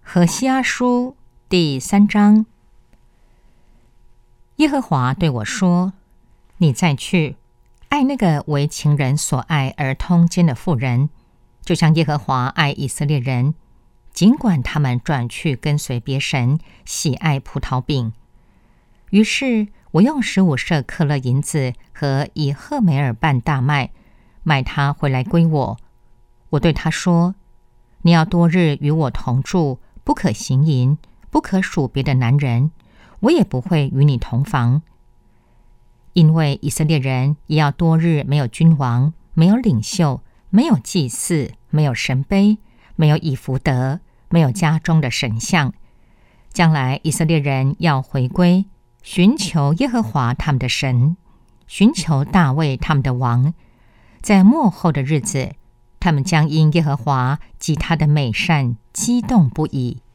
何西阿书第3章。耶和华对我说：你再去爱那个为情人所爱而通奸的妇人，就像耶和华爱以色列人，尽管他们转去跟随别神，喜爱葡萄饼。于是我用15舍克勒银子和以赫梅尔半大麦买他回来归我。我对他说：你要多日与我同住，不可行淫，不可属别的男人，我也不会与你同房。因为以色列人也要多日没有君王，没有领袖，没有祭司，没有神碑，没有以弗得，没有家中的神像。将来以色列人要回归，寻求耶和华他们的神，寻求大卫他们的王。在末后的日子，他们将因耶和华及他的美善激动不已。